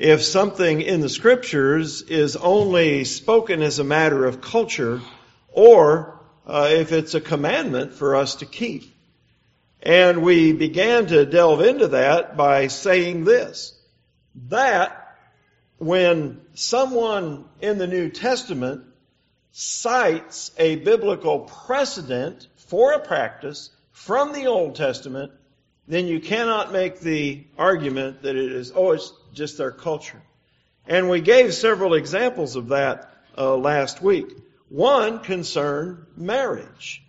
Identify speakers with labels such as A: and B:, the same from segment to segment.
A: if something in the Scriptures is only spoken as a matter of culture, or if it's a commandment for us to keep. And we began to delve into that by saying this, that when someone in the New Testament cites a biblical precedent for a practice from the Old Testament, then you cannot make the argument that it is, it's just their culture. And we gave several examples of that last week. One concerned marriage.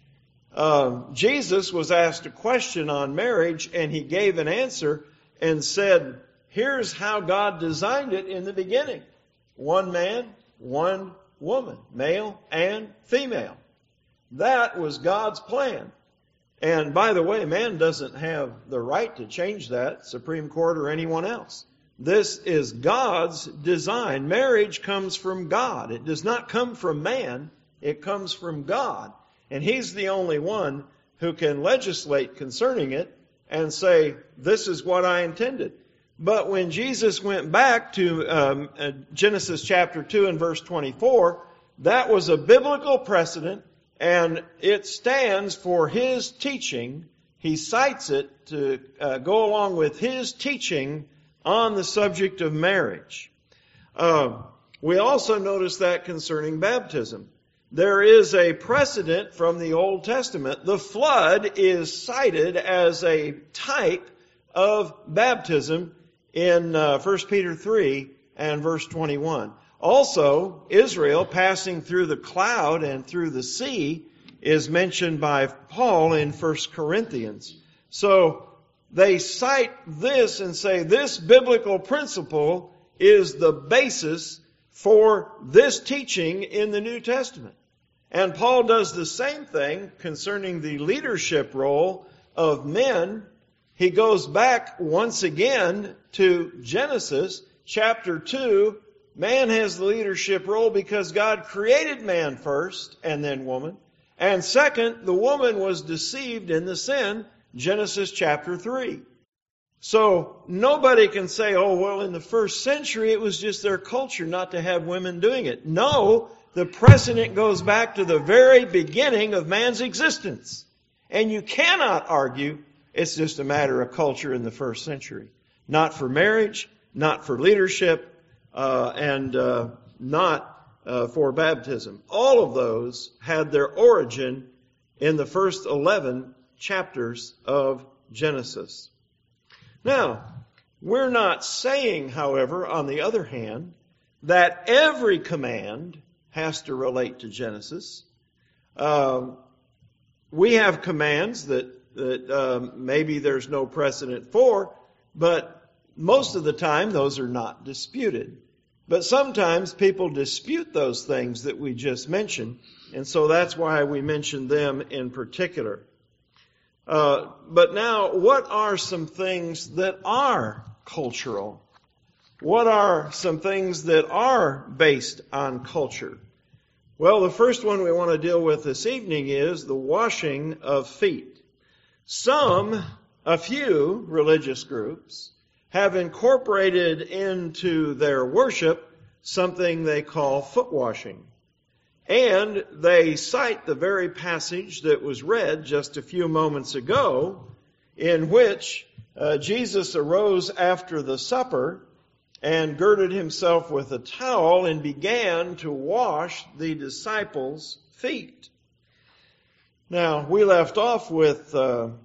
A: Jesus was asked a question on marriage, and he gave an answer and said, here's how God designed it in the beginning. One man, one woman, male and female. That was God's plan. And by the way, man doesn't have the right to change that, Supreme Court or anyone else. This is God's design. Marriage comes from God. It does not come from man. It comes from God. And He's the only one who can legislate concerning it and say, this is what I intended. But when Jesus went back to Genesis chapter 2 and verse 24, that was a biblical precedent, and it stands for His teaching. He cites it to go along with His teaching on the subject of marriage. We also notice that concerning baptism. There is a precedent from the Old Testament. The flood is cited as a type of baptism in 1 Peter 3 and verse 21. Also, Israel passing through the cloud and through the sea is mentioned by Paul in 1 Corinthians. So they cite this and say this biblical principle is the basis for this teaching in the New Testament. And Paul does the same thing concerning the leadership role of men. He goes back once again to Genesis chapter 2. Man has the leadership role because God created man first and then woman. And second, the woman was deceived in the sin, Genesis chapter 3. So nobody can say, in the first century it was just their culture not to have women doing it. No, the precedent goes back to the very beginning of man's existence. And you cannot argue it's just a matter of culture in the first century. Not for marriage, not for leadership, and not for baptism. All of those had their origin in the first 11 chapters of Genesis. Now, we're not saying, however, on the other hand, that every command has to relate to Genesis. We have commands that maybe there's no precedent for, but most of the time those are not disputed. But sometimes people dispute those things that we just mentioned, and so that's why we mentioned them in particular. But now, what are some things that are cultural? What are some things that are based on culture? Well, the first one we want to deal with this evening is the washing of feet. A few religious groups have incorporated into their worship something they call foot washing. And they cite the very passage that was read just a few moments ago, in which Jesus arose after the supper and girded himself with a towel and began to wash the disciples' feet. Now, we left off with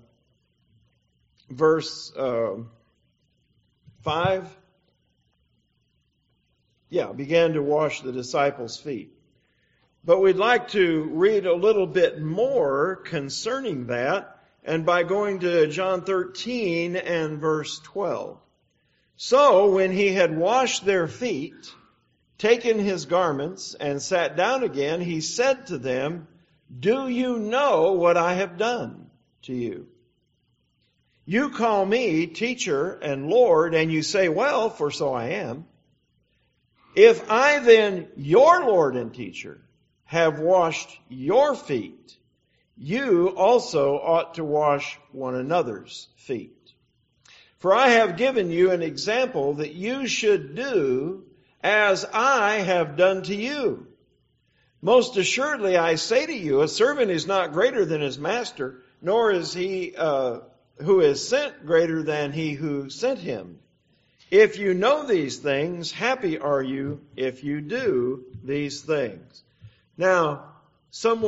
A: verse 5. Began to wash the disciples' feet. But we'd like to read a little bit more concerning that, and by going to John 13 and verse 12. So when he had washed their feet, taken his garments, and sat down again, he said to them, "Do you know what I have done to you? You call me teacher and Lord, and you say, well, for so I am. If I then, your Lord and teacher, have washed your feet, you also ought to wash one another's feet. For I have given you an example that you should do as I have done to you. Most assuredly I say to you, a servant is not greater than his master, nor is he who is sent greater than he who sent him. If you know these things, happy are you if you do these things. Now, some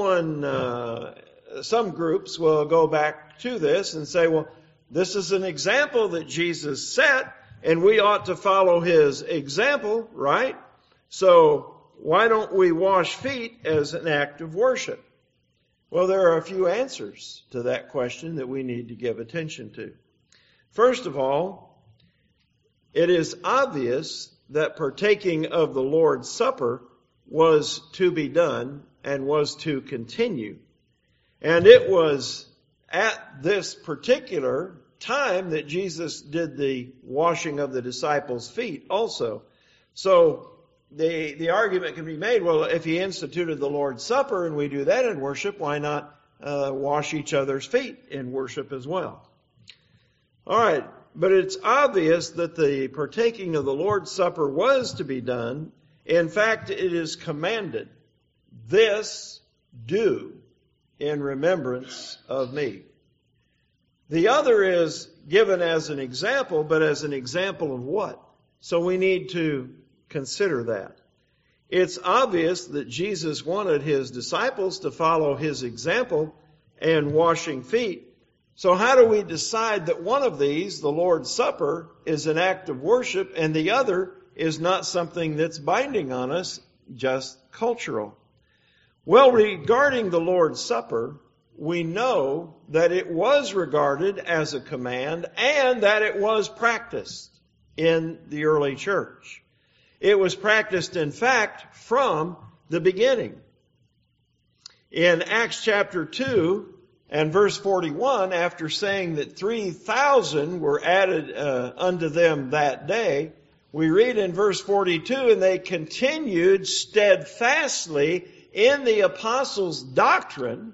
A: groups will go back to this and say, well, this is an example that Jesus set, and we ought to follow his example, right? So why don't we wash feet as an act of worship? Well, there are a few answers to that question that we need to give attention to. First of all, it is obvious that partaking of the Lord's Supper was to be done and was to continue. And it was at this particular time that Jesus did the washing of the disciples' feet also. So the argument can be made, well, if he instituted the Lord's Supper and we do that in worship, why not wash each other's feet in worship as well? All right, but it's obvious that the partaking of the Lord's Supper was to be done. In fact, it is commanded, this do in remembrance of me. The other is given as an example, but as an example of what? So we need to consider that. It's obvious that Jesus wanted his disciples to follow his example in washing feet. So how do we decide that one of these, the Lord's Supper, is an act of worship and the other is not something that's binding on us, just cultural? Well, regarding the Lord's Supper, we know that it was regarded as a command and that it was practiced in the early church. It was practiced, in fact, from the beginning. In Acts chapter 2 and verse 41, after saying that 3,000 were added unto them that day, we read in verse 42, and they continued steadfastly in the apostles' doctrine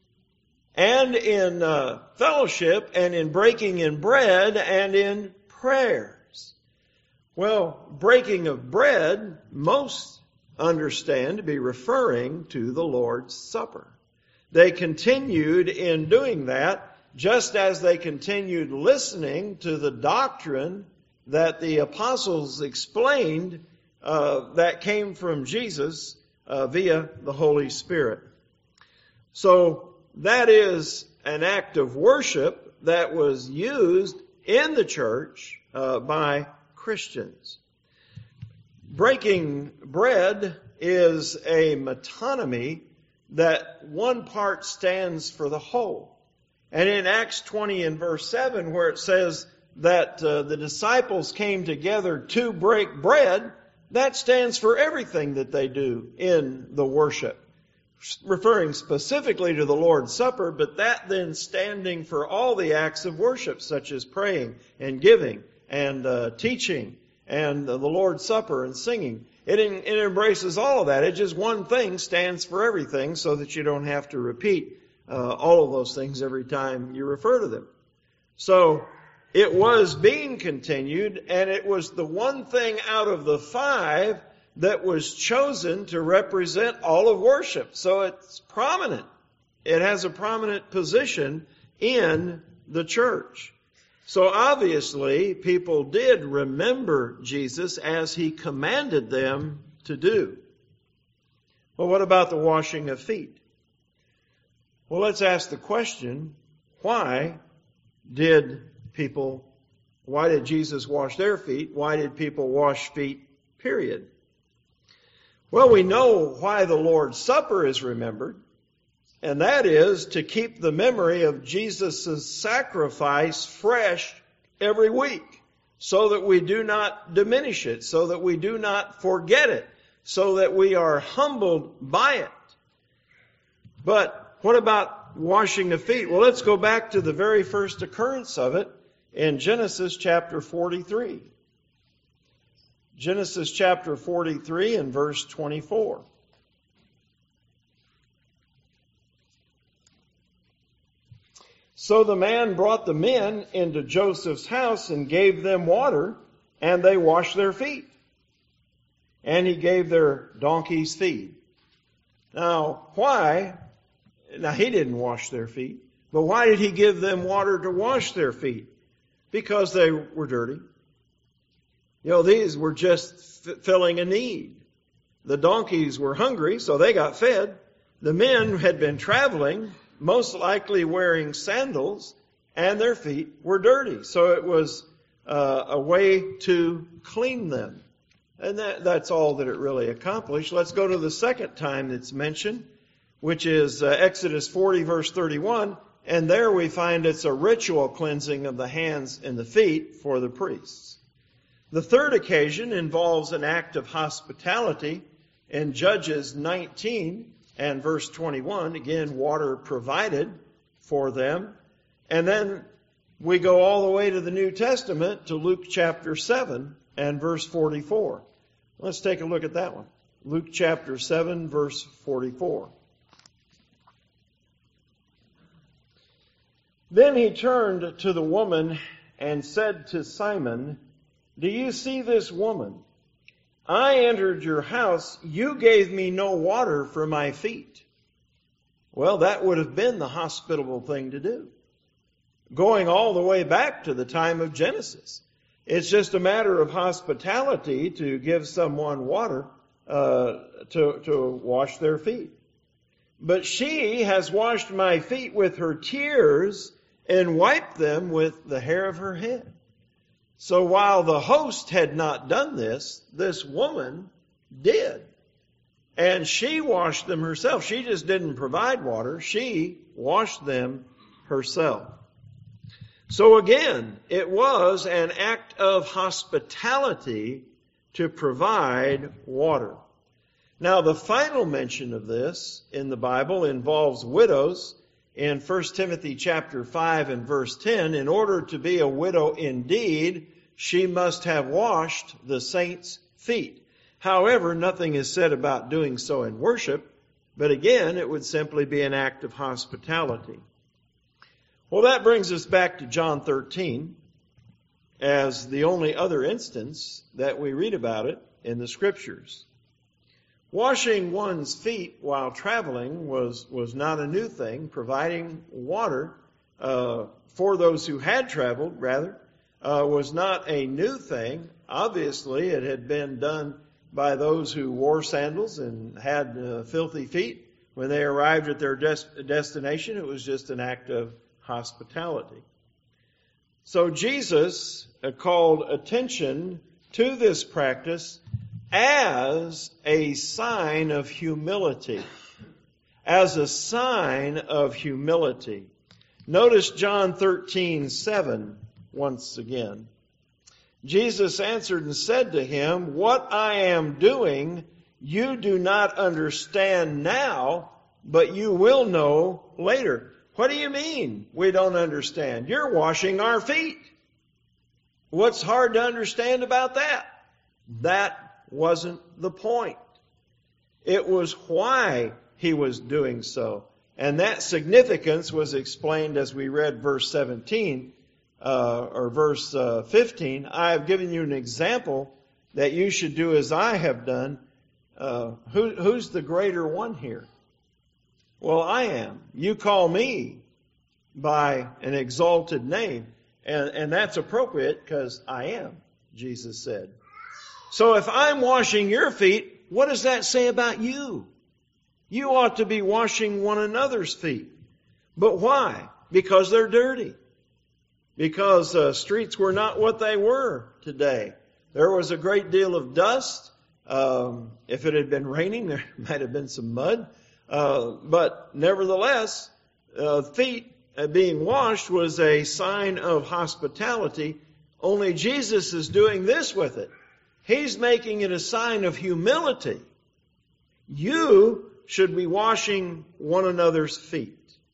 A: and in fellowship and in breaking in bread and in prayers. Well, breaking of bread, most understand to be referring to the Lord's Supper. They continued in doing that, just as they continued listening to the doctrine that the apostles explained that came from Jesus via the Holy Spirit. So that is an act of worship that was used in the church by Christians. Breaking bread is a metonymy that one part stands for the whole. And in Acts 20 and verse 7, where it says that the disciples came together to break bread, that stands for everything that they do in the worship, referring specifically to the Lord's Supper, but that then standing for all the acts of worship, such as praying and giving and teaching and the Lord's Supper and singing. It embraces all of that. It just one thing stands for everything so that you don't have to repeat all of those things every time you refer to them. So it was being continued, and it was the one thing out of the 5 that was chosen to represent all of worship. So it's prominent. It has a prominent position in the church. So obviously, people did remember Jesus as he commanded them to do. Well, what about the washing of feet? Well, let's ask the question, why did Jesus wash their feet? Why did people wash feet, period? Well, we know why the Lord's Supper is remembered, and that is to keep the memory of Jesus' sacrifice fresh every week, so that we do not diminish it, so that we do not forget it, so that we are humbled by it. But what about washing of feet? Well, let's go back to the very first occurrence of it in Genesis chapter 43. Genesis chapter 43 and verse 24. So the man brought the men into Joseph's house and gave them water, and they washed their feet. And he gave their donkeys feed. Now, why? Now, he didn't wash their feet. But why did he give them water to wash their feet? Because they were dirty. These were just filling a need. The donkeys were hungry, so they got fed. The men had been traveling, most likely wearing sandals, and their feet were dirty. So it was a way to clean them. And that's all that it really accomplished. Let's go to the second time it's mentioned, which is Exodus 40, verse 31. And there we find it's a ritual cleansing of the hands and the feet for the priests. The third occasion involves an act of hospitality in Judges 19 and verse 21. Again, water provided for them. And then we go all the way to the New Testament to Luke chapter 7 and verse 44. Let's take a look at that one. Luke chapter 7, verse 44. Then he turned to the woman and said to Simon, "Do you see this woman? I entered your house. You gave me no water for my feet." Well, that would have been the hospitable thing to do. Going all the way back to the time of Genesis. It's just a matter of hospitality to give someone water to wash their feet. But she has washed my feet with her tears and wiped them with the hair of her head. So while the host had not done this, this woman did. And she washed them herself. She just didn't provide water. She washed them herself. So again, it was an act of hospitality to provide water. Now, the final mention of this in the Bible involves widows. In 1 Timothy chapter 5 and verse 10, in order to be a widow indeed, she must have washed the saints' feet. However, nothing is said about doing so in worship, but again, it would simply be an act of hospitality. Well, that brings us back to John 13 as the only other instance that we read about it in the Scriptures. Washing one's feet while traveling was not a new thing. Providing water for those who had traveled, was not a new thing. Obviously, it had been done by those who wore sandals and had filthy feet. When they arrived at their destination, it was just an act of hospitality. So Jesus called attention to this practice as a sign of humility. As a sign of humility. Notice John 13:7 once again. Jesus answered and said to him, "What I am doing, you do not understand now, but you will know later." What do you mean we don't understand? You're washing our feet. What's hard to understand about that? That wasn't the point. It was why he was doing so. And that significance was explained as we read verse 17 or verse 15. "I have given you an example that you should do as I have done." Who's the greater one here? Well, I am. You call me by an exalted name. And that's appropriate because I am, Jesus said. So if I'm washing your feet, what does that say about you? You ought to be washing one another's feet. But why? Because they're dirty. Because streets were not what they were today. There was a great deal of dust. If it had been raining, there might have been some mud. But nevertheless, feet being washed was a sign of hospitality. Only Jesus is doing this with it. He's making it a sign of humility. You should be washing one another's feet.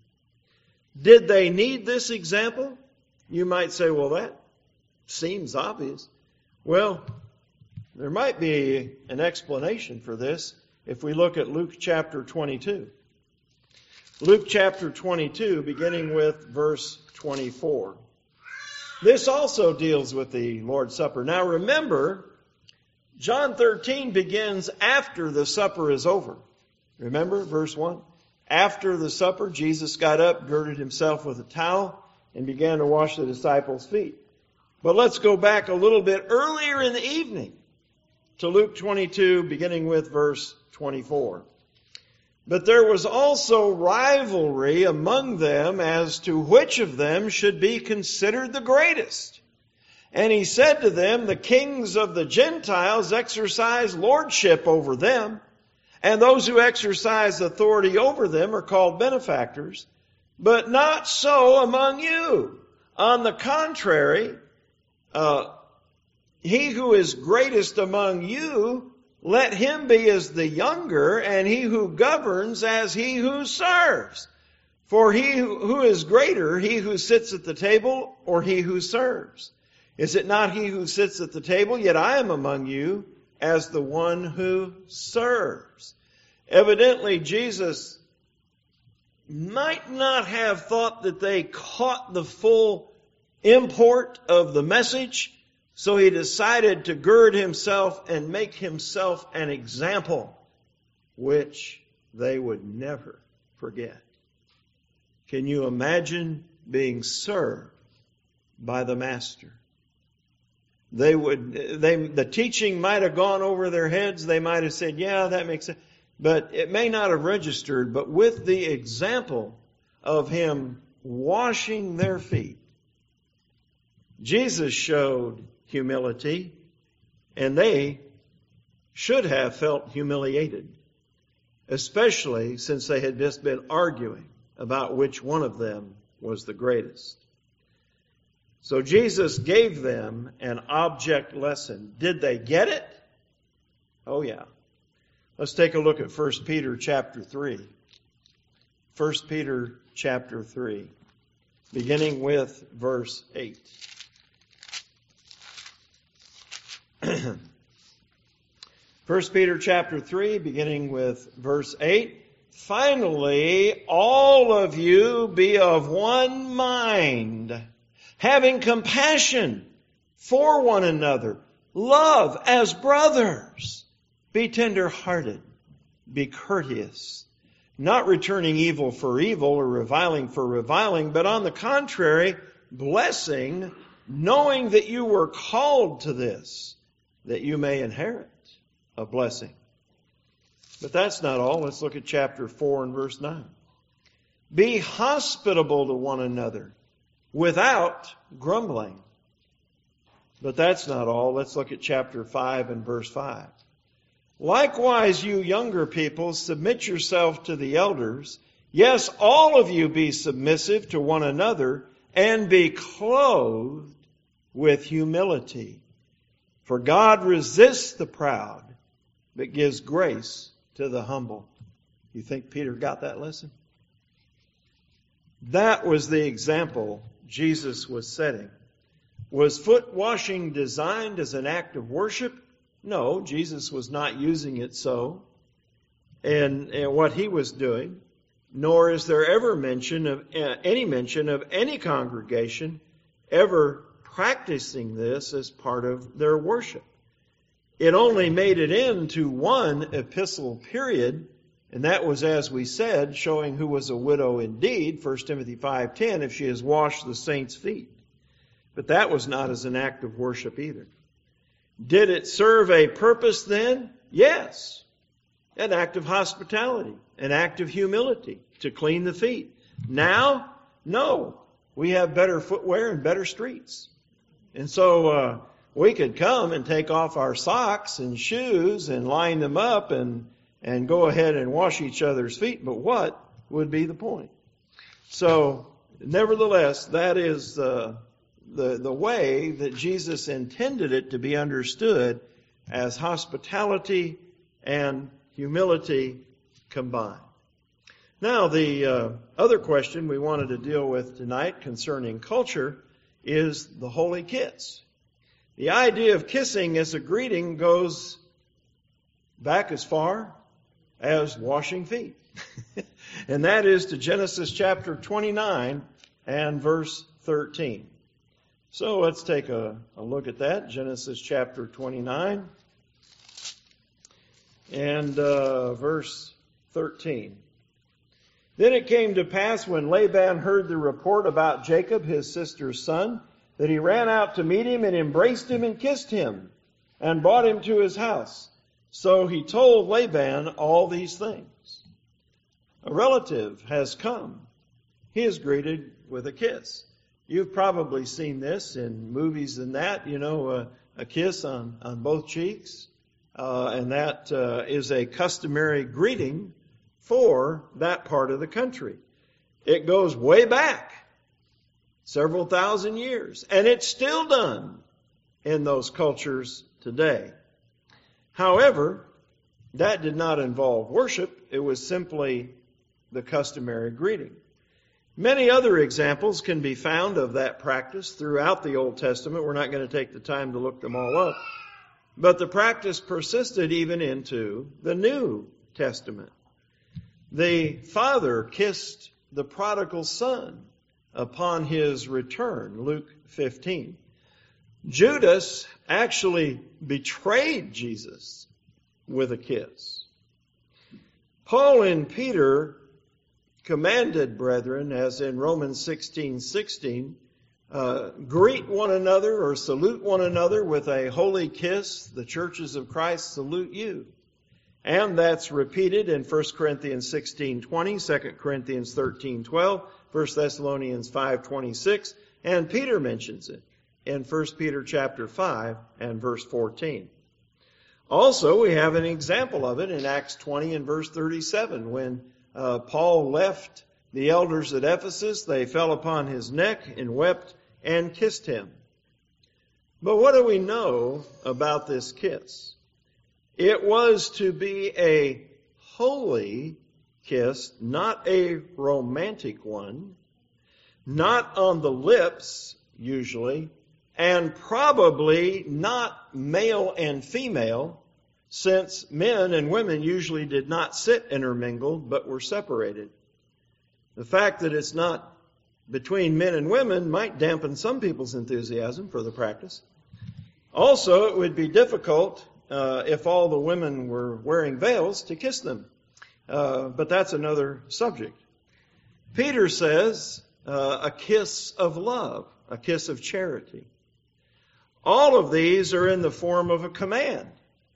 A: Did they need this example? You might say, well, that seems obvious. Well, there might be an explanation for this if we look at Luke chapter 22. Luke chapter 22, beginning with verse 24. This also deals with the Lord's Supper. Now remember, John 13 begins after the supper is over. Remember verse 1? After the supper, Jesus got up, girded himself with a towel, and began to wash the disciples' feet. But let's go back a little bit earlier in the evening to Luke 22, beginning with verse 24. But there was also rivalry among them as to which of them should be considered the greatest. And he said to them, the kings of the Gentiles exercise lordship over them, and those who exercise authority over them are called benefactors, but not so among you. On the contrary, he who is greatest among you, let him be as the younger, and he who governs as he who serves. For he who is greater, he who sits at the table, or he who serves? Is it not he who sits at the table? Yet I am among you as the one who serves. Evidently, Jesus might not have thought that they caught the full import of the message, so he decided to gird himself and make himself an example, which they would never forget. Can you imagine being served by the Master? The teaching might have gone over their heads. They might have said, yeah, that makes sense. But it may not have registered. But with the example of him washing their feet, Jesus showed humility, and they should have felt humiliated, especially since they had just been arguing about which one of them was the greatest. So Jesus gave them an object lesson. Did they get it? Oh yeah. Let's take a look at 1 Peter chapter 3. 1 Peter chapter 3, beginning with verse 8. 1 Peter chapter 3, beginning with verse 8. Finally, all of you be of one mind, having compassion for one another. Love as brothers. Be tender-hearted. Be courteous. Not returning evil for evil or reviling for reviling, but on the contrary, blessing, knowing that you were called to this, that you may inherit a blessing. But that's not all. Let's look at chapter 4 and verse 9. Be hospitable to one another without grumbling. But that's not all. Let's look at chapter 5 and verse 5. Likewise, you younger people, submit yourself to the elders. Yes, all of you be submissive to one another and be clothed with humility. For God resists the proud, but gives grace to the humble. You think Peter got that lesson? That was the example Jesus was setting. Was foot washing designed as an act of worship? No, Jesus was not using it so in what he was doing, nor is there ever mention of any congregation ever practicing this as part of their worship. It only made it into one epistle period, and that was, as we said, showing who was a widow indeed, 1 Timothy 5:10, if she has washed the saints' feet. But that was not as an act of worship either. Did it serve a purpose then? Yes. An act of hospitality, an act of humility to clean the feet. Now, no. We have better footwear and better streets. And so we could come and take off our socks and shoes and line them up and go ahead and wash each other's feet. But what would be the point? So, nevertheless, that is the way that Jesus intended it to be understood as hospitality and humility combined. Now, the other question we wanted to deal with tonight concerning culture is the holy kiss. The idea of kissing as a greeting goes back as far as washing feet. And that is to Genesis chapter 29 and verse 13. So let's take a look at that. Genesis chapter 29 and verse 13. Then it came to pass when Laban heard the report about Jacob, his sister's son, that he ran out to meet him and embraced him and kissed him and brought him to his house. So he told Laban all these things. A relative has come. He is greeted with a kiss. You've probably seen this in movies and that, a kiss on both cheeks. And that is a customary greeting for that part of the country. It goes way back, several thousand years, and it's still done in those cultures today. However, that did not involve worship. It was simply the customary greeting. Many other examples can be found of that practice throughout the Old Testament. We're not going to take the time to look them all up. But the practice persisted even into the New Testament. The father kissed the prodigal son upon his return, Luke 15. Judas actually betrayed Jesus with a kiss. Paul and Peter commanded, brethren, as in Romans 16:16, greet one another or salute one another with a holy kiss. The churches of Christ salute you. And that's repeated in 1 Corinthians 16:20, 2 Corinthians 13:12, 1 Thessalonians 5:26, and Peter mentions it in 1 Peter chapter 5 and verse 14. Also, we have an example of it in Acts 20 and verse 37. When Paul left the elders at Ephesus, they fell upon his neck and wept and kissed him. But what do we know about this kiss? It was to be a holy kiss, not a romantic one, not on the lips, usually, and probably not male and female, since men and women usually did not sit intermingled, but were separated. The fact that it's not between men and women might dampen some people's enthusiasm for the practice. Also, it would be difficult if all the women were wearing veils to kiss them. But that's another subject. Peter says a kiss of love, a kiss of charity. All of these are in the form of a command.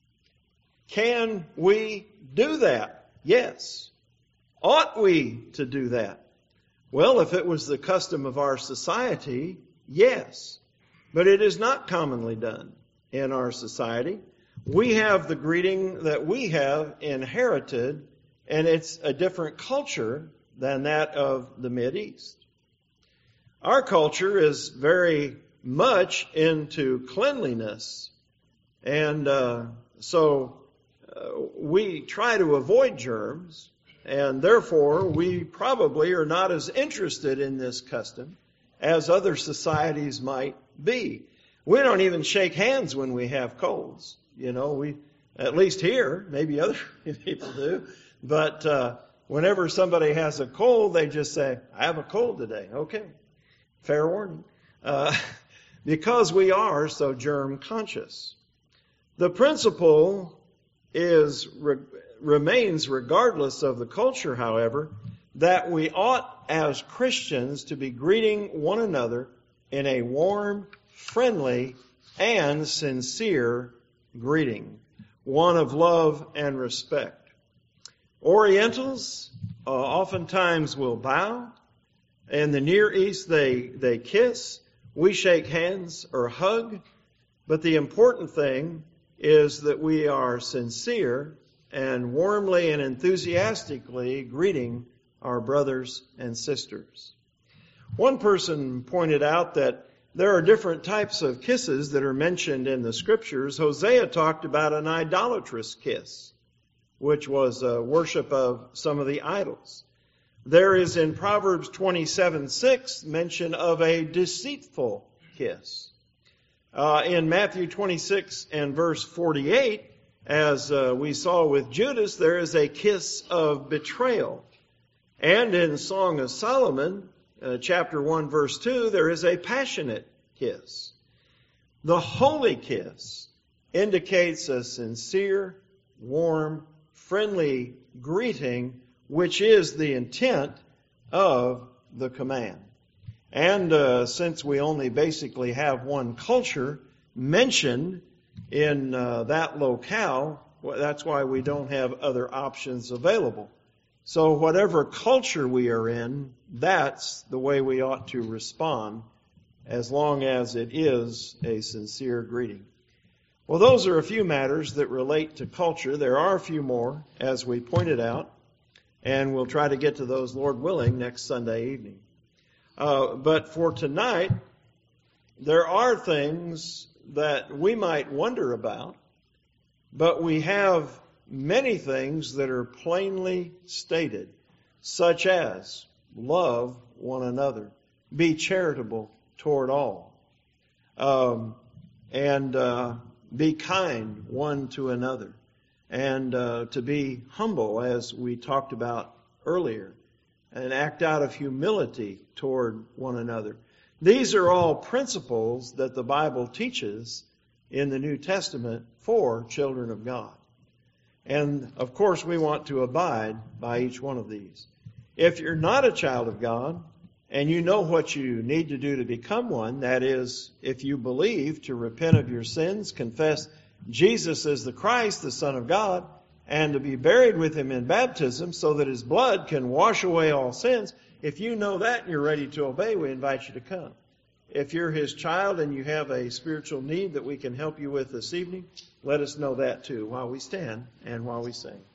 A: Can we do that? Yes. Ought we to do that? Well, if it was the custom of our society, yes. But it is not commonly done in our society. We have the greeting that we have inherited, and it's a different culture than that of the Mideast. Our culture is very much into cleanliness, and so we try to avoid germs, and therefore we probably are not as interested in this custom as other societies might be. We don't even shake hands when we have colds. We, at least here, maybe other people do, but whenever somebody has a cold, they just say, I have a cold today. Okay, fair warning. Because we are so germ conscious. The principle remains regardless of the culture, however, that we ought as Christians to be greeting one another in a warm, friendly, and sincere greeting, one of love and respect. Orientals oftentimes will bow. In the Near East, they kiss. We shake hands or hug. But the important thing is that we are sincere and warmly and enthusiastically greeting our brothers and sisters. One person pointed out that there are different types of kisses that are mentioned in the Scriptures. Hosea talked about an idolatrous kiss, which was a worship of some of the idols. There is in Proverbs 27:6 mention of a deceitful kiss. In Matthew 26 and verse 48, As we saw with Judas, there is a kiss of betrayal. And in Song of Solomon, chapter 1, verse 2, there is a passionate kiss. The holy kiss indicates a sincere, warm, friendly greeting, which is the intent of the command. And since we only basically have one culture mentioned in that locale, that's why we don't have other options available. So whatever culture we are in, that's the way we ought to respond, as long as it is a sincere greeting. Well, those are a few matters that relate to culture. There are a few more, as we pointed out, and we'll try to get to those, Lord willing, next Sunday evening. But for tonight, there are things that we might wonder about, but we have many things that are plainly stated, such as love one another, be charitable toward all, and be kind one to another, and to be humble, as we talked about earlier, and act out of humility toward one another. These are all principles that the Bible teaches in the New Testament for children of God. And, of course, we want to abide by each one of these. If you're not a child of God, and you know what you need to do to become one, that is, if you believe, to repent of your sins, confess Jesus as the Christ, the Son of God, and to be buried with Him in baptism so that His blood can wash away all sins, if you know that and you're ready to obey, we invite you to come. If you're His child and you have a spiritual need that we can help you with this evening, let us know that too while we stand and while we sing.